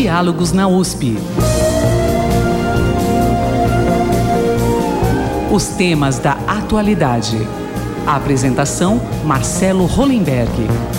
Diálogos na USP. Os temas da atualidade. A apresentação, Marcelo Hollenberg.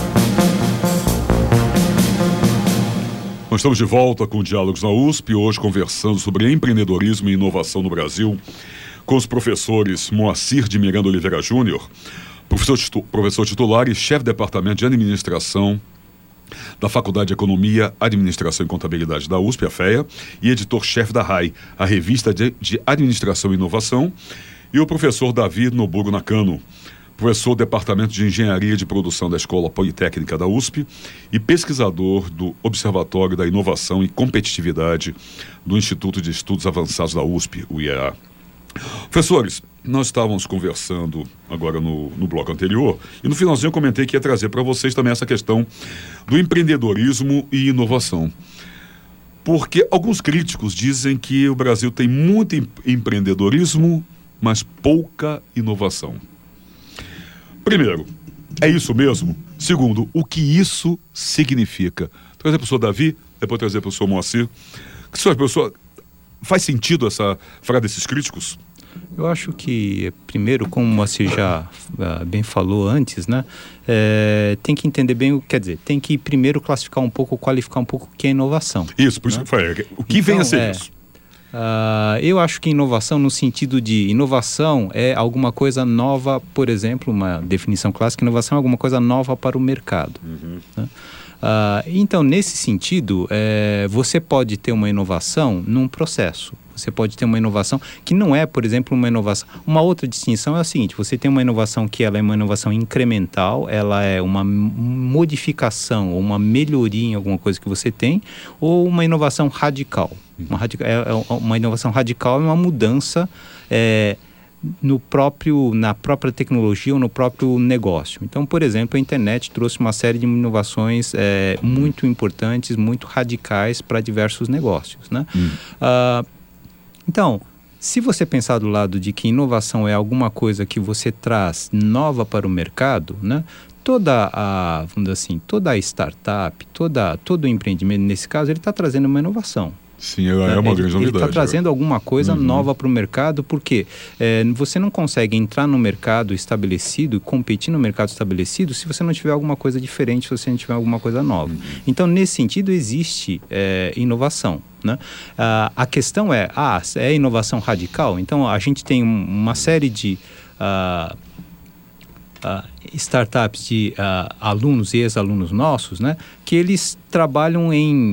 Nós estamos de volta com Diálogos na USP, hoje conversando sobre empreendedorismo e inovação no Brasil, com os professores Moacir de Miranda Oliveira Júnior, professor titular e chefe de departamento de administração da Faculdade de Economia, Administração e Contabilidade da USP, a FEA, e editor-chefe da RAI, a Revista de Administração e Inovação, e o professor Davi Nobouro Nakano, professor do Departamento de Engenharia de Produção da Escola Politécnica da USP e pesquisador do Observatório da Inovação e Competitividade do Instituto de Estudos Avançados da USP, o IEA. Professores, nós estávamos conversando agora no bloco anterior e no finalzinho eu comentei que ia trazer para vocês também essa questão do empreendedorismo e inovação. Porque alguns críticos dizem que o Brasil tem muito empreendedorismo, mas pouca inovação. Primeiro, é isso mesmo? Segundo, o que isso significa? Trazer para o senhor Davi, depois trazer para o senhor Moacir. Que senhor, professor, faz sentido essa frase desses críticos? Eu acho que, primeiro, como o Moacir já bem falou antes, né, tem que entender bem, quer dizer, tem que primeiro classificar um pouco, qualificar um pouco o que é inovação. Isso, por isso que foi. O que vem a ser isso? Eu acho que inovação, no sentido de inovação é alguma coisa nova, por exemplo, uma definição clássica, inovação é alguma coisa nova para o mercado. Né? Então, nesse sentido, você pode ter uma inovação num processo. Você pode ter uma inovação que não é, por exemplo, uma inovação. Uma outra distinção é a seguinte: você tem uma inovação que ela é uma inovação incremental, ela é uma modificação ou uma melhoria em alguma coisa que você tem, ou uma inovação radical. Uma inovação radical é uma mudança na própria tecnologia ou no próprio negócio. Então, por exemplo, a internet trouxe uma série de inovações muito importantes, muito radicais para diversos negócios, né? Então, se você pensar do lado de que inovação é alguma coisa que você traz nova para o mercado, né? Vamos dizer assim, toda a startup, todo o empreendimento, nesse caso, ele está trazendo uma inovação. Sim, é uma grande novidade. Ele está trazendo alguma coisa nova para o mercado, porque você não consegue entrar no mercado estabelecido, competir no mercado estabelecido, se você não tiver alguma coisa diferente, se você não tiver alguma coisa nova. Então, nesse sentido, existe inovação. Né? A questão é inovação radical? Então, a gente tem uma série de startups de alunos e ex-alunos nossos, né, que eles trabalham em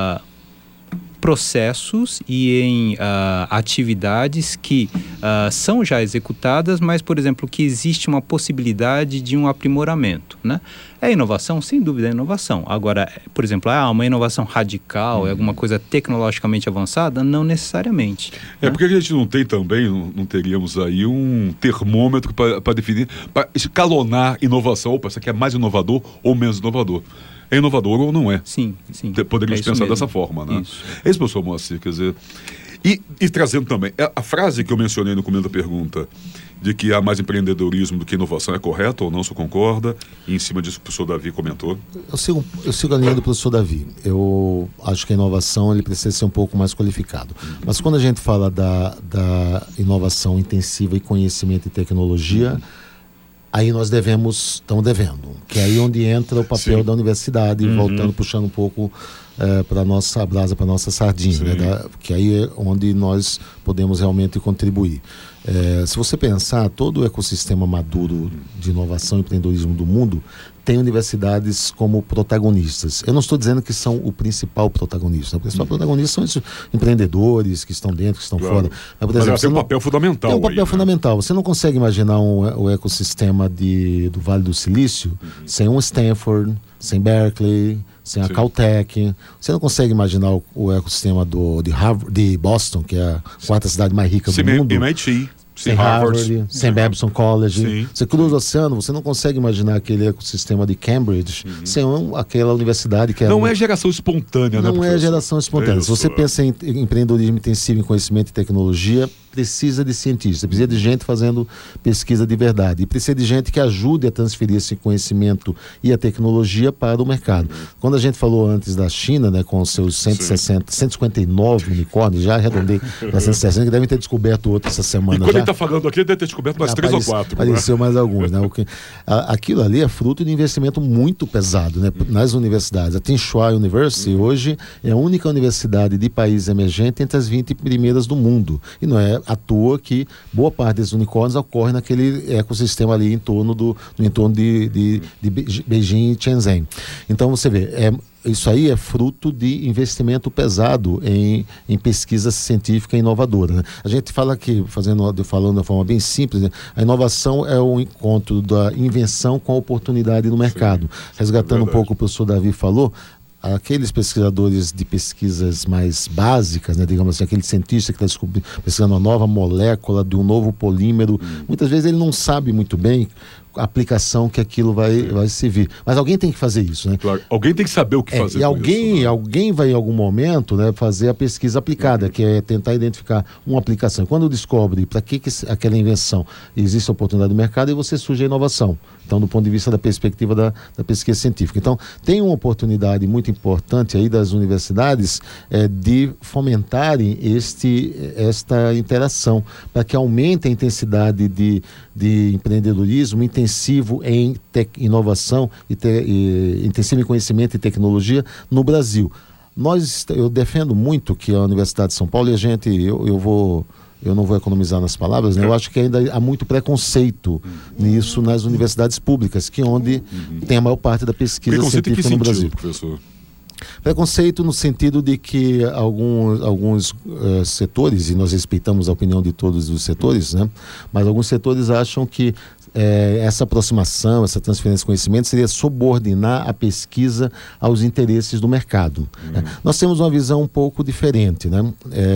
processos e em atividades que são já executadas, mas, por exemplo, que existe uma possibilidade de um aprimoramento, né? É inovação? Sem dúvida é inovação. Agora, por exemplo, uma inovação radical, é alguma coisa tecnologicamente avançada? Não necessariamente. Né? Porque a gente não tem também, não teríamos aí um termômetro para definir, para escalonar inovação. Opa, isso aqui é mais inovador ou menos inovador. É inovador ou não é? Sim. Poderíamos pensar mesmo. Dessa forma, né? Isso. É isso, professor Moacir, quer dizer... E trazendo também, a frase que eu mencionei no começo da pergunta, de que há mais empreendedorismo do que inovação, é correta ou não? Você concorda? E em cima disso o professor Davi comentou. Eu sigo a linha do professor Davi. Eu acho que a inovação ele precisa ser um pouco mais qualificado. Mas quando a gente fala da inovação intensiva e conhecimento e tecnologia... Aí nós estamos devendo, que é aí onde entra o papel da universidade, voltando, puxando um pouco para a nossa brasa, para a nossa sardinha, né, que aí é onde nós podemos realmente contribuir. Se você pensar, todo o ecossistema maduro de inovação e empreendedorismo do mundo tem universidades como protagonistas. Eu não estou dizendo que são o principal protagonista. O principal protagonista são esses empreendedores que estão dentro, que estão fora. Mas, por exemplo, tem um papel fundamental. Tem um papel fundamental. Você não consegue imaginar o ecossistema do Vale do Silício sem um Stanford, sem Berkeley, sem a Caltech. Você não consegue imaginar o ecossistema de Boston, que é a quarta cidade mais rica do mundo. MIT. Sim, sem Harvard, Harvard, sem Babson College. Sim. Você cruza o oceano, você não consegue imaginar aquele ecossistema de Cambridge sem aquela universidade que Não é geração espontânea, né, não é professor? geração espontânea. Se você Isso, pensa em empreendedorismo intensivo em conhecimento e tecnologia, precisa de cientistas, precisa de gente fazendo pesquisa de verdade e precisa de gente que ajude a transferir esse conhecimento e a tecnologia para o mercado. Quando a gente falou antes da China, né, com os seus 159 unicórnios, já arredondei para 160, que devem ter descoberto outro essa semana. E quando já. ele está falando aqui, ele deve ter descoberto mais 3 ou 4. Apareceu mais alguns, né? Aquilo ali é fruto de investimento muito pesado, né? Nas universidades. A Tsinghua University hoje é a única universidade de país emergente entre as 20 primeiras do mundo. E não é à toa que boa parte desses unicórnios ocorre naquele ecossistema ali em torno de Beijing e Shenzhen. Então você vê, isso aí é fruto de investimento pesado em pesquisa científica e inovadora, né? A gente fala aqui, falando de uma forma bem simples, né? A inovação é o encontro da invenção com a oportunidade no mercado. Resgatando um pouco o que o professor Davi falou, aqueles pesquisadores de pesquisas mais básicas, né, digamos assim, aquele cientista que está pesquisando uma nova molécula de um novo polímero, muitas vezes ele não sabe muito bem a aplicação que aquilo vai servir. Mas alguém tem que fazer isso, né? Claro, alguém tem que saber o que fazer. E alguém vai em algum momento, né, fazer a pesquisa aplicada, que é tentar identificar uma aplicação. Quando descobre para que aquela invenção existe a oportunidade do mercado, e você surge a inovação. Então, do ponto de vista da perspectiva da pesquisa científica. Então, tem uma oportunidade muito importante aí das universidades de fomentarem esta interação, para que aumente a intensidade de empreendedorismo intensivo em inovação, intensivo em conhecimento e tecnologia no Brasil. Eu defendo muito que a Universidade de São Paulo, e eu não vou economizar nas palavras, né? Eu acho que ainda há muito preconceito nisso nas universidades públicas, onde tem a maior parte da pesquisa científica no Brasil. Professor? Preconceito no sentido de que alguns setores, e nós respeitamos a opinião de todos os setores, né? Mas alguns setores acham que essa aproximação, essa transferência de conhecimento seria subordinar a pesquisa aos interesses do mercado. Nós temos uma visão um pouco diferente, né?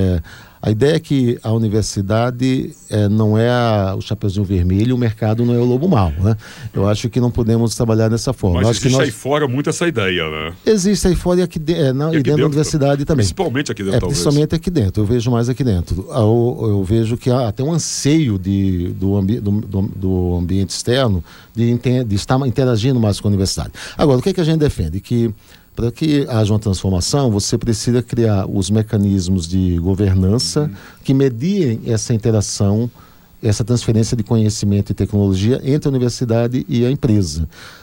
A ideia é que a universidade não é o Chapeuzinho Vermelho, o mercado não é o lobo mau, né? Eu acho que não podemos trabalhar dessa forma. Mas existe aí fora muito essa ideia, né? Existe aí fora e aqui dentro da universidade também. Principalmente aqui dentro, talvez. Principalmente aqui dentro, eu vejo mais aqui dentro. Eu vejo que há até um anseio do ambiente externo de estar interagindo mais com a universidade. Agora, o que a gente defende? Que para que haja uma transformação, você precisa criar os mecanismos de governança que mediem essa interação, essa transferência de conhecimento e tecnologia entre a universidade e a empresa.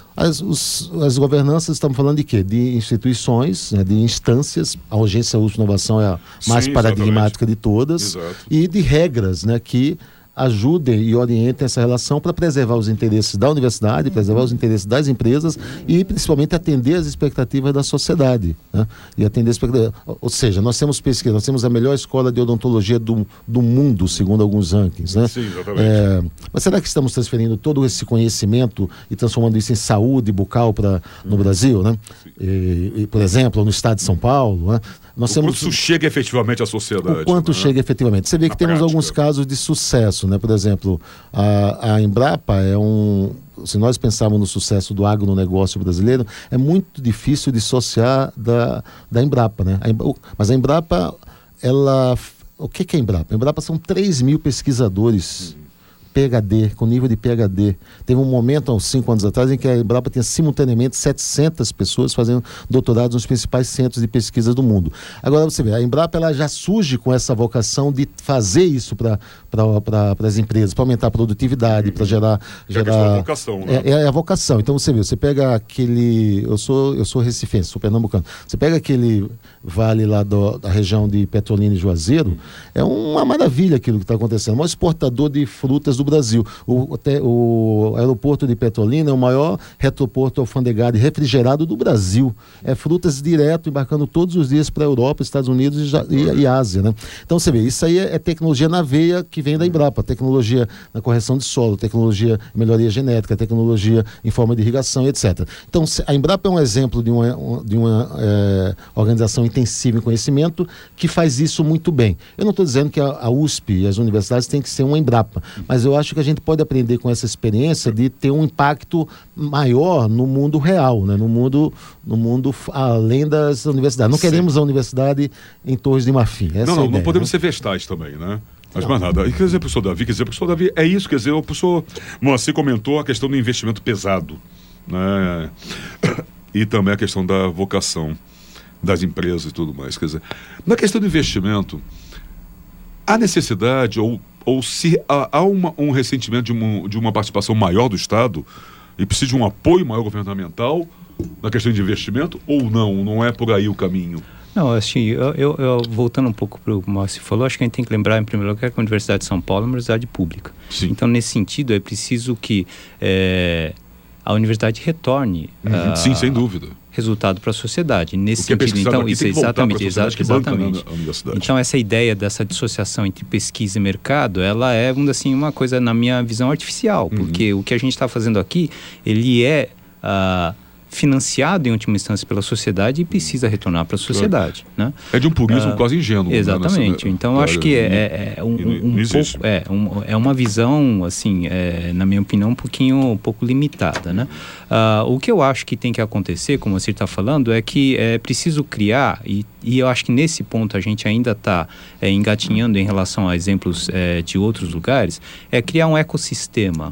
As governanças, estamos falando de quê? De instituições, né, de instâncias. A Agência USP Inovação é a mais paradigmática de todas. Exato. E de regras, né, que ajudem e orientem essa relação para preservar os interesses da universidade, preservar os interesses das empresas e principalmente atender as expectativas da sociedade, né? E atender ou seja, nós temos pesquisa, nós temos a melhor escola de odontologia do mundo, segundo alguns rankings, né? Sim, exatamente. Mas será que estamos transferindo todo esse conhecimento e transformando isso em saúde bucal no Brasil, né? E, por exemplo, no estado de São Paulo, né? Quanto isso chega efetivamente à sociedade? O quanto chega efetivamente. Você vê que temos alguns casos de sucesso, né? Por exemplo, a Embrapa se nós pensarmos no sucesso do agronegócio brasileiro, é muito difícil dissociar da Embrapa, né? Mas a Embrapa, o que é a Embrapa? A Embrapa são 3 mil pesquisadores PhD, com nível de PhD. Teve um momento, há uns 5 anos atrás, em que a Embrapa tinha simultaneamente 700 pessoas fazendo doutorados nos principais centros de pesquisa do mundo. Agora você vê, a Embrapa ela já surge com essa vocação de fazer isso para as empresas, para aumentar a produtividade, para gerar... a vocação, né? É a vocação. Então você pega aquele... Eu sou recifense, sou pernambucano. Você pega aquele vale lá da região de Petrolina e Juazeiro, é uma maravilha aquilo que está acontecendo. O maior exportador de frutas do Brasil. O aeroporto de Petrolina é o maior retroporto alfandegado e refrigerado do Brasil. É frutas direto embarcando todos os dias para a Europa, Estados Unidos e Ásia, né? Então você vê, isso aí é tecnologia na veia que vem da Embrapa, tecnologia na correção de solo, tecnologia em melhoria genética, tecnologia em forma de irrigação, etc. Então a Embrapa é um exemplo de uma organização intensiva em conhecimento que faz isso muito bem. Eu não estou dizendo que a USP e as universidades têm que ser uma Embrapa, mas eu acho que a gente pode aprender com essa experiência de ter um impacto maior no mundo real, né? no mundo além das universidades. Não queremos a universidade em Torres de Marfim. Não podemos ser vestais também, né? Mas mais nada. E quer dizer, professor Davi, é isso, quer dizer, o professor Moacir comentou a questão do investimento pesado, né? E também a questão da vocação das empresas e tudo mais. Quer dizer, na questão do investimento, há necessidade ou se há um ressentimento de uma participação maior do Estado e precisa de um apoio maior governamental na questão de investimento ou não é por aí o caminho? Não, assim, eu voltando um pouco para o que o Moacir falou, acho que a gente tem que lembrar, em primeiro lugar, que a Universidade de São Paulo é uma universidade pública. Sim. Então, nesse sentido, é preciso que a universidade retorne sim, sem dúvida, resultado para a sociedade. Nesse sentido, então, isso é exatamente. Exatamente. Então, essa ideia dessa dissociação entre pesquisa e mercado, ela é, vamos dizer assim, uma coisa, na minha visão, artificial, porque o que a gente está fazendo aqui, ele é financiado em última instância pela sociedade e precisa retornar para a sociedade, né? É de um purismo quase ingênuo. Exatamente. Né? Então eu acho que é uma visão, assim, na minha opinião, um pouco limitada, né? O que eu acho que tem que acontecer, como você está falando, é que é preciso criar, e eu acho que nesse ponto a gente ainda está engatinhando em relação a exemplos de outros lugares, é criar um ecossistema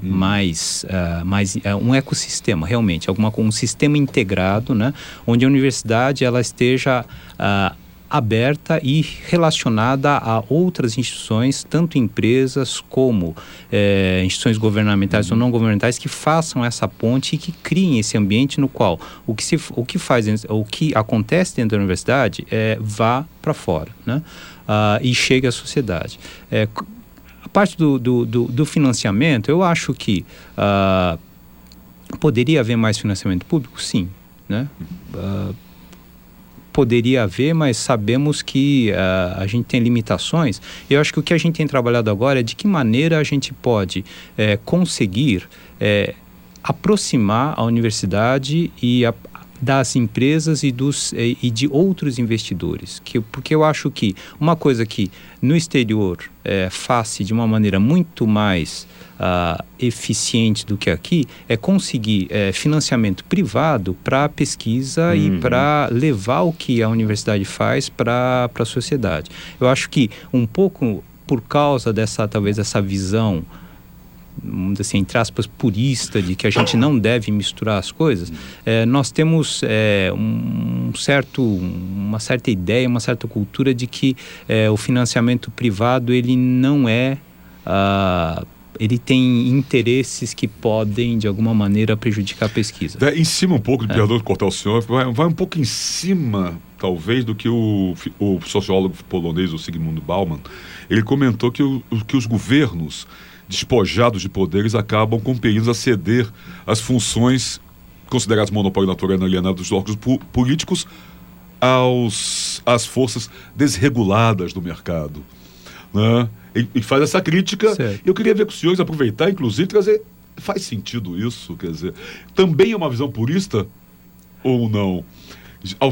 um ecossistema realmente, um sistema integrado, né, onde a universidade ela esteja aberta e relacionada a outras instituições, tanto empresas como instituições governamentais ou não governamentais, que façam essa ponte e que criem esse ambiente no qual o que acontece dentro da universidade vá para fora, né, e chegue à sociedade. A parte do financiamento, eu acho que poderia haver mais financiamento público? Sim, né? Poderia haver, mas sabemos que a gente tem limitações. Eu acho que o que a gente tem trabalhado agora é de que maneira a gente pode conseguir aproximar a universidade das empresas e de outros investidores. Porque eu acho que uma coisa que no exterior faz-se de uma maneira muito mais eficiente do que aqui é conseguir financiamento privado para a pesquisa e para levar o que a universidade faz para a sociedade. Eu acho que um pouco por causa talvez dessa visão, vamos dizer assim, entre aspas, purista, de que a gente não deve misturar as coisas, nós temos uma certa ideia, uma certa cultura de que o financiamento privado, ele não ele tem interesses que podem, de alguma maneira, prejudicar a pesquisa. Em cima um pouco, perdão de cortar o senhor, vai um pouco em cima, talvez, do que o sociólogo polonês, o Zygmunt Bauman, ele comentou que os governos despojados de poderes acabam compelidos a ceder as funções consideradas monopólio natural alienado dos órgãos políticos às forças desreguladas do mercado, né? E faz essa crítica. Certo. Eu queria ver com os senhores aproveitar, inclusive, trazer... Faz sentido isso? Quer dizer, também é uma visão purista ou não? Ao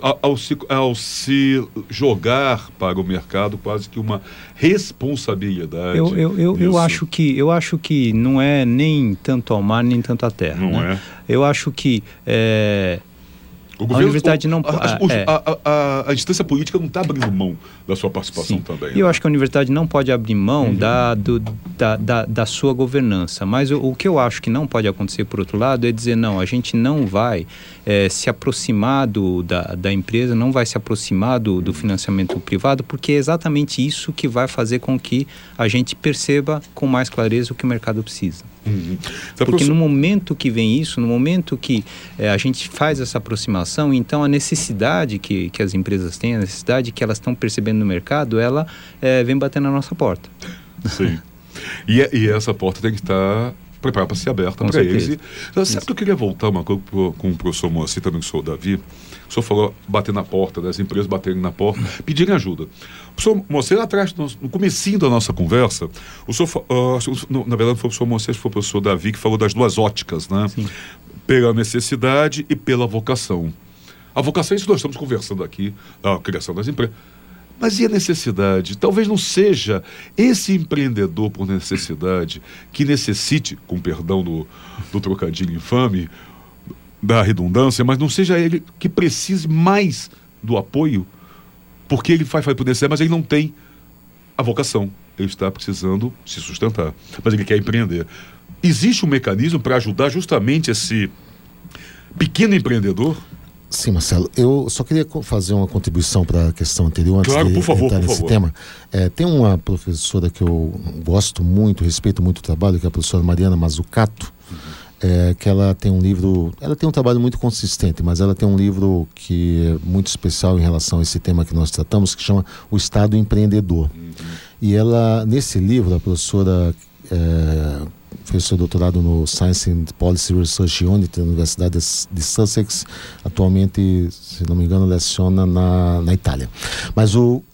se jogar para o mercado quase que uma responsabilidade. Eu acho que não é nem tanto ao mar, nem tanto à terra. Não, né? Eu acho que o governo, a universidade não... A instância política não está abrindo mão da sua participação. Sim. Também. E eu acho que a universidade não pode abrir mão da sua governança. Mas o que eu acho que não pode acontecer, por outro lado, é dizer, não, a gente não vai se aproximar da empresa, não vai se aproximar do financiamento privado, porque é exatamente isso que vai fazer com que a gente perceba com mais clareza o que o mercado precisa. Porque no momento que vem isso, no momento que a gente faz essa aproximação, então a necessidade que as empresas têm, a necessidade que elas estão percebendo no mercado, ela vem bater na nossa porta. Sim. E essa porta tem que estar preparada para ser aberta para eles. Sabe que eu queria voltar uma coisa com o professor Moacir, também com o senhor Davi. O senhor falou bater na porta, das empresas baterem na porta, pedirem ajuda. O professor Moacir, lá atrás, no comecinho da nossa conversa, o senhor, na verdade, foi o professor Moacir, foi o professor Davi, que falou das duas óticas, né? Sim. Pela necessidade e pela vocação. A vocação é isso que nós estamos conversando aqui, a criação das empresas. Mas e a necessidade? Talvez não seja esse empreendedor por necessidade que necessite, com perdão do trocadilho infame, da redundância, mas não seja ele que precise mais do apoio, porque ele faz por necessidade, mas ele não tem a vocação. Ele está precisando se sustentar, mas ele quer empreender. Existe um mecanismo para ajudar justamente esse pequeno empreendedor? Sim, Marcelo. Eu só queria fazer uma contribuição para a questão anterior, antes claro, de por favor, entrar nesse tema. Tem uma professora que eu gosto muito, respeito muito o trabalho, que é a professora Mariana Mazzucato, que ela tem um livro, ela tem um trabalho muito consistente, mas ela tem um livro que é muito especial em relação a esse tema que nós tratamos, que chama O Estado Empreendedor. E ela, nesse livro, a professora fez seu doutorado no Science and Policy Research Unit da Universidade de Sussex. Atualmente, se não me engano, leciona na Itália. Mas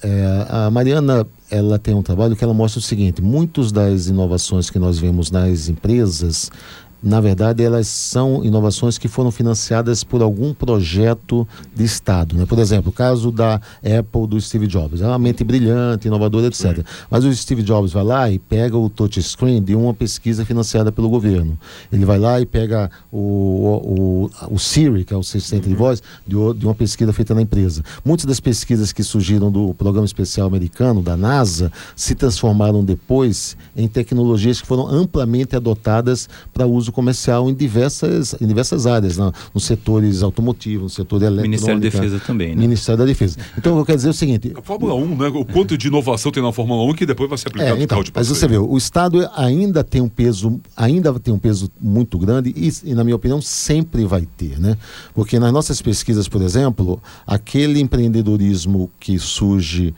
a Mariana, ela tem um trabalho que ela mostra o seguinte: muitas das inovações que nós vemos nas empresas, na verdade, elas são inovações que foram financiadas por algum projeto de Estado, né? Por exemplo, o caso da Apple, do Steve Jobs. É uma mente brilhante, inovadora, etc. Sim. Mas o Steve Jobs vai lá e pega o touchscreen de uma pesquisa financiada pelo governo. Ele vai lá e pega o Siri, que é o assistente de voz, de uma pesquisa feita na empresa. Muitas das pesquisas que surgiram do Programa Especial Americano, da NASA, se transformaram depois em tecnologias que foram amplamente adotadas para uso comercial em diversas áreas, nos setores automotivos, no setor eletrônico. Ministério da Defesa também, né? Ministério da Defesa. Então, eu quero dizer o seguinte... A Fórmula 1, né? O quanto de inovação tem na Fórmula 1 que depois vai ser aplicado no carro de passeio. Mas você vê, o Estado ainda tem um peso muito grande e, na minha opinião, sempre vai ter, né? Porque nas nossas pesquisas, por exemplo, aquele empreendedorismo que surge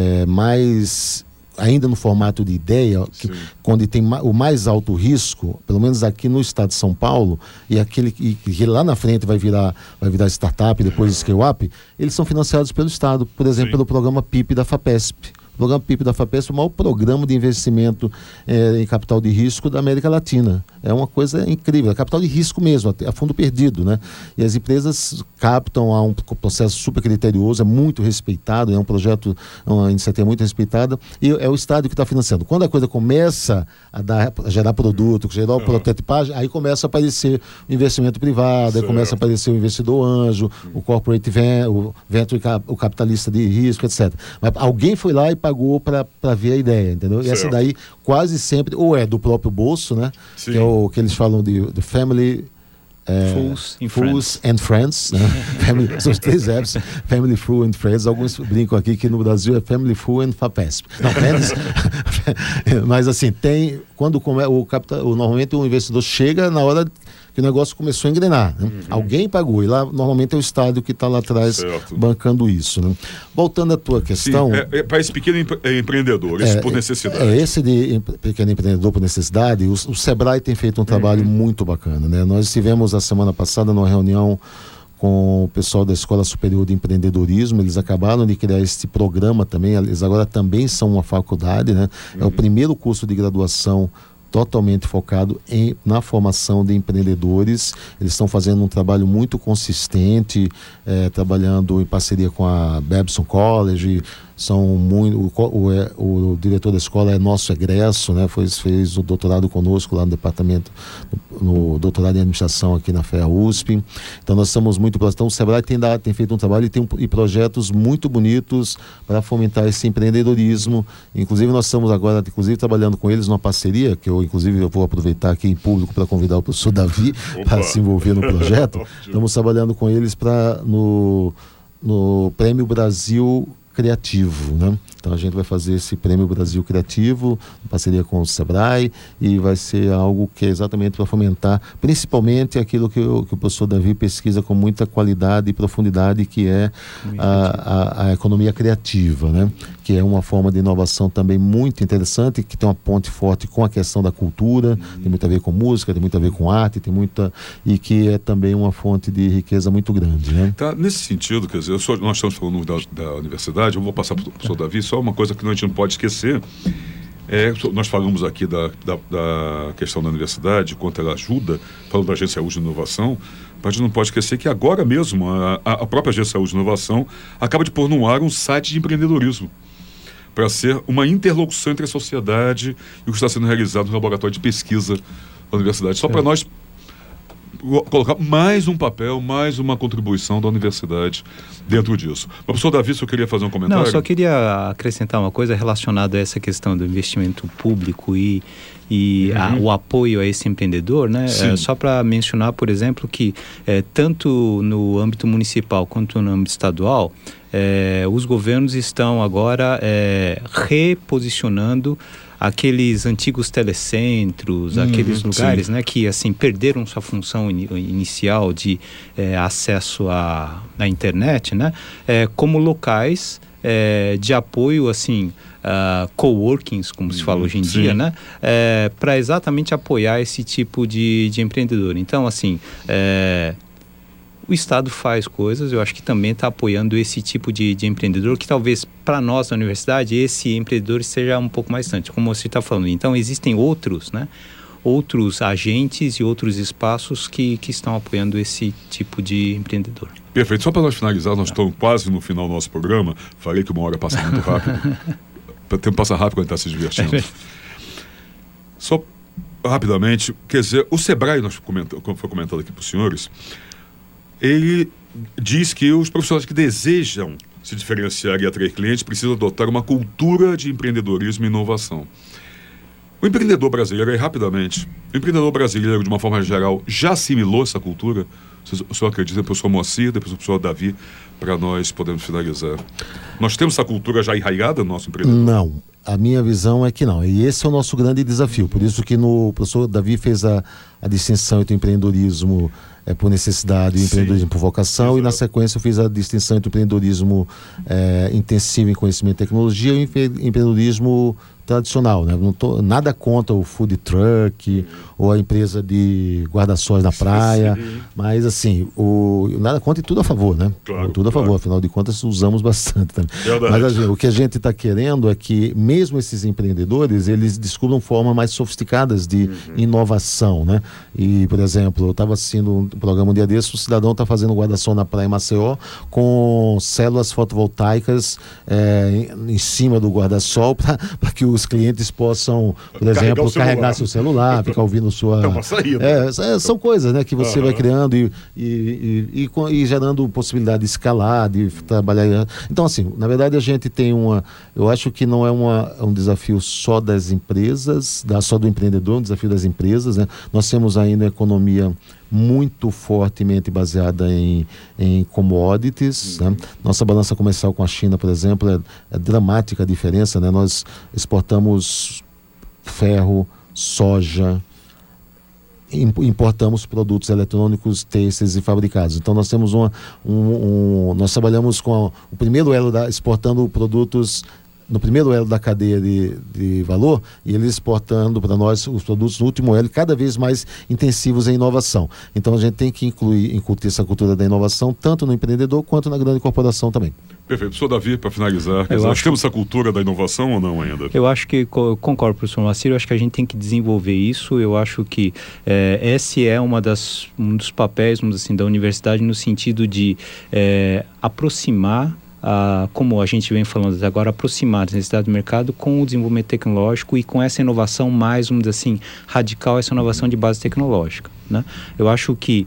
mais... ainda no formato de ideia, quando tem o mais alto risco, pelo menos aqui no estado de São Paulo, e aquele que lá na frente vai virar startup, depois scale-up, eles são financiados pelo Estado, por exemplo, pelo programa PIP da FAPESP. O programa PIP da FAPESP é o maior programa de investimento em capital de risco da América Latina. É uma coisa incrível, é capital de risco mesmo, a fundo perdido, né? E as empresas captam a um processo super criterioso, é muito respeitado, é um projeto, uma iniciativa muito respeitada, e é o Estado que está financiando. Quando a coisa começa a gerar produto, gerar o prototipagem, aí começa a aparecer o investimento privado, aí começa a aparecer o investidor anjo, o corporate o venture, o capitalista de risco, etc. Mas alguém foi lá e pagou para ver a ideia, entendeu? E essa daí quase sempre, ou é do próprio bolso, né? Sim. Que é o que eles falam de family... Fools and Friends, né? São os 3 F's, Family, Fool and Friends. Alguns brincam aqui que no Brasil é Family, Fool and FAPESP. Não, Friends. Mas assim, tem... Quando normalmente o investidor chega na hora que o negócio começou a engrenar, né? Alguém pagou, e lá normalmente é o Estado que está lá atrás bancando isso, né? Voltando à tua questão... Sim, para esse pequeno empreendedor, esse por necessidade. Esse de pequeno empreendedor por necessidade, o Sebrae tem feito um trabalho muito bacana, né? Nós tivemos a semana passada numa reunião com o pessoal da Escola Superior de Empreendedorismo. Eles acabaram de criar este programa também, eles agora também são uma faculdade, né? É o primeiro curso de graduação totalmente focado na formação de empreendedores. Eles estão fazendo um trabalho muito consistente, trabalhando em parceria com a Babson College. O diretor da escola é nosso egresso, né? Fez o doutorado conosco lá no departamento, no doutorado em administração aqui na FEA USP. Então nós estamos muito próximos. Então o Sebrae tem feito um trabalho e projetos muito bonitos para fomentar esse empreendedorismo. Inclusive nós estamos agora trabalhando com eles numa parceria, que eu vou aproveitar aqui em público para convidar o professor Davi para se envolver no projeto. Estamos trabalhando com eles no Prêmio Brasil criativo, né? Então a gente vai fazer esse Prêmio Brasil Criativo, em parceria com o Sebrae, e vai ser algo que é exatamente para fomentar, principalmente aquilo que o professor Davi pesquisa com muita qualidade e profundidade, que é a economia criativa, né? Que é uma forma de inovação também muito interessante, que tem uma ponte forte com a questão da cultura, tem muito a ver com música, tem muito a ver com arte, e que é também uma fonte de riqueza muito grande, né? Tá, nesse sentido, quer dizer, nós estamos falando da universidade, eu vou passar para o professor Davi, só uma coisa que a gente não pode esquecer, nós falamos aqui da questão da universidade, quanto ela ajuda, falando da Agência Saúde de Inovação, mas a gente não pode esquecer que agora mesmo a própria Agência Saúde de Inovação acaba de pôr no ar um site de empreendedorismo, para ser uma interlocução entre a sociedade e o que está sendo realizado no laboratório de pesquisa da universidade. Só para nós colocar mais um papel, mais uma contribuição da universidade dentro disso. Professor Davi, se eu queria fazer um comentário. Não, só queria acrescentar uma coisa relacionada a essa questão do investimento público e o apoio a esse empreendedor, né? Só para mencionar, por exemplo, que tanto no âmbito municipal quanto no âmbito estadual, os governos estão agora reposicionando aqueles antigos telecentros, aqueles lugares, né, que assim perderam sua função inicial de acesso à internet, né, como locais de apoio, assim, coworkings, como se fala hoje em dia, né, para exatamente apoiar esse tipo de empreendedor. Então, assim, o Estado faz coisas, eu acho que também está apoiando esse tipo de empreendedor, que talvez para nós na universidade esse empreendedor seja um pouco mais distante, como você está falando. Então existem outros, né, outros agentes e outros espaços que estão apoiando esse tipo de empreendedor. Perfeito. Só para nós finalizar, nós estamos quase no final do nosso programa. Falei que uma hora passa muito rápido. O tempo passa rápido quando está se divertindo. Só rapidamente, quer dizer, o Sebrae, como foi comentado aqui para os senhores, ele diz que os profissionais que desejam se diferenciar e atrair clientes precisam adotar uma cultura de empreendedorismo e inovação. O empreendedor brasileiro, de uma forma geral, já assimilou essa cultura? O senhor acredita, professor Moacir, depois o professor Davi, para nós podermos finalizar? Nós temos essa cultura já enraizada no nosso empreendedor? Não, a minha visão é que não. E esse é o nosso grande desafio. Por isso que o professor Davi fez a distinção entre o empreendedorismo por necessidade e o empreendedorismo por vocação. Exato. E na sequência eu fiz a distinção entre o empreendedorismo intensivo em conhecimento e tecnologia e o empreendedorismo tradicional, né? Não tô nada contra o food truck ou a empresa de guarda-sóis na praia, mas assim, nada contra e tudo a favor, né? Claro, tudo a favor, afinal de contas usamos bastante também. Mas assim, o que a gente está querendo é que mesmo esses empreendedores, eles descubram formas mais sofisticadas de inovação, né? E, por exemplo, eu estava assistindo um programa um dia desse, o cidadão está fazendo guarda-sol na praia em Maceió com células fotovoltaicas em cima do guarda-sol para que os clientes possam, por exemplo, carregar seu celular, ficar ouvindo sua... É uma saída. São coisas, né, que você vai criando e gerando possibilidade de escalar, de trabalhar. Então, assim, na verdade a gente tem eu acho que não é um desafio só das empresas, só do empreendedor, um desafio das empresas, né? Nós temos ainda uma economia muito fortemente baseada em commodities, né? Nossa balança comercial com a China, por exemplo, é dramática a diferença, né? Nós exportamos ferro, soja, importamos produtos eletrônicos, têxteis e fabricados. Então nós temos nós trabalhamos com o primeiro elo exportando produtos no primeiro elo da cadeia de valor, e eles exportando para nós os produtos no último elo, cada vez mais intensivos em inovação. Então a gente tem que incutir essa cultura da inovação tanto no empreendedor quanto na grande corporação também. Perfeito. Professor Davi, para finalizar, nós temos essa cultura da inovação ou não ainda? Eu acho que, concordo, professor Moacir, eu acho que a gente tem que desenvolver isso. Eu acho que esse é um dos papéis, vamos dizer assim, da universidade, no sentido de aproximar, como a gente vem falando até agora, aproximar a necessidade do mercado com o desenvolvimento tecnológico e com essa inovação mais, vamos dizer assim, radical, essa inovação de base tecnológica, né? Eu acho que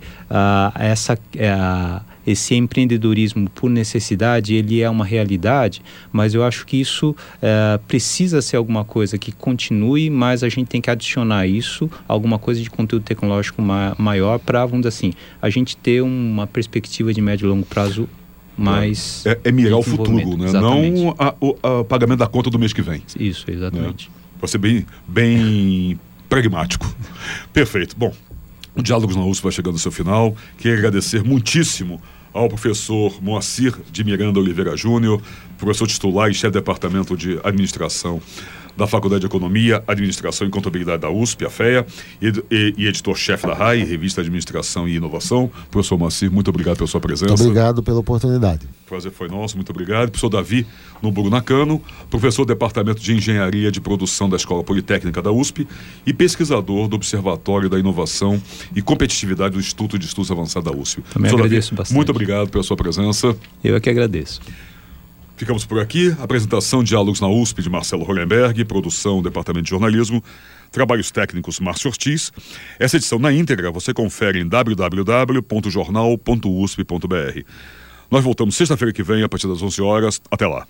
esse empreendedorismo por necessidade, ele é uma realidade, mas eu acho que isso precisa ser alguma coisa que continue, mas a gente tem que adicionar isso, alguma coisa de conteúdo tecnológico maior para, vamos dizer assim, a gente ter uma perspectiva de médio e longo prazo mais... É mirar o futuro, né? Exatamente. Não o pagamento da conta do mês que vem. Isso, exatamente. Para ser bem pragmático. Perfeito. Bom, o Diálogos na USP vai chegando ao seu final. Queria agradecer muitíssimo ao professor Moacir de Miranda Oliveira Júnior, professor titular e chefe de departamento de administração da Faculdade de Economia, Administração e Contabilidade da USP, a FEA, e editor-chefe da RAI, Revista Administração e Inovação. Professor Moacir, muito obrigado pela sua presença. Muito obrigado pela oportunidade. O prazer foi nosso, muito obrigado. Professor Davi Nobouro Nakano, professor do Departamento de Engenharia de Produção da Escola Politécnica da USP e pesquisador do Observatório da Inovação e Competitividade do Instituto de Estudos Avançados da USP. Também agradeço bastante. Muito obrigado pela sua presença. Eu é que agradeço. Ficamos por aqui. Apresentação Diálogos na USP de Marcelo Hollenberg, produção Departamento de Jornalismo, trabalhos técnicos Márcio Ortiz. Essa edição na íntegra você confere em www.jornal.usp.br. Nós voltamos sexta-feira que vem a partir das 11 horas. Até lá.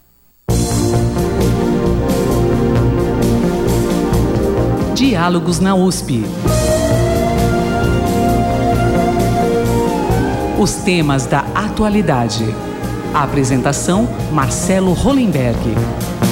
Diálogos na USP. Os temas da atualidade. A apresentação, Marcelo Hollenberg.